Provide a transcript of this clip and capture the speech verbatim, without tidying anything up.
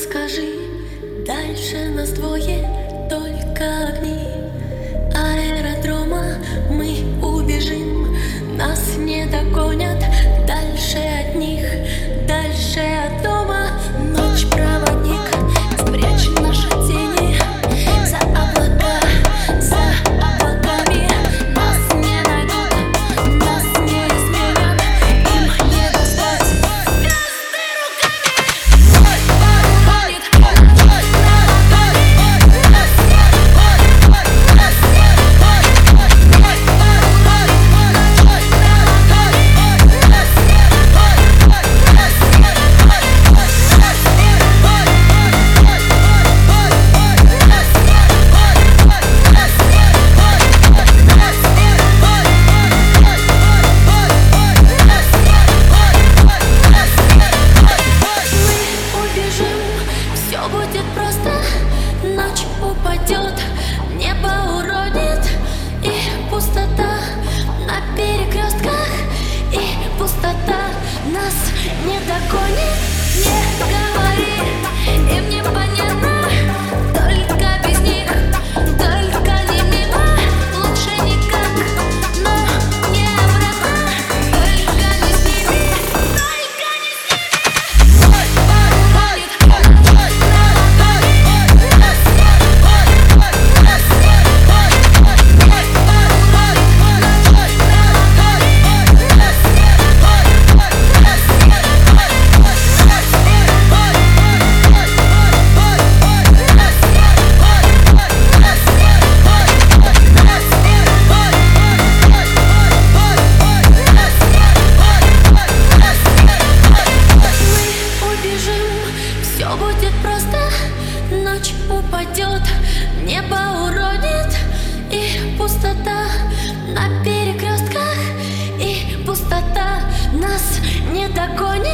скажи, дальше нас двое, только огни аэродрома. Мы убежим, нас не догонят. Дальше от них, дальше от дома. Ночь проводник, спрячь наши тени за облака, за облаками. Нас не найдут, нас не изменят, им не достать. Звезды руками, ноль паролит, ноль на ладони. Нас не уходит, нас не уходит, ноль паролит, ноль на ладони. Нас не уходит, нас не уходит, нас не уходит. Все будет просто, ночь упадет, небо уронит, и пустота на перекрестках, и пустота нас не догонит. Не говори, им не понятно, только без них, только не мимо. Лучше никак, но не обратно, только не с ними, только не с ними. Ноль паролит, ноль на ладони. Нас не уходит, нас не уходит, ноль паролит, ноль на ладони. Нас не уходит, нас не уходит, нас не уходит. Все будет просто, ночь упадет, небо уронит, и пустота на перекрестках, и пустота нас не догонит.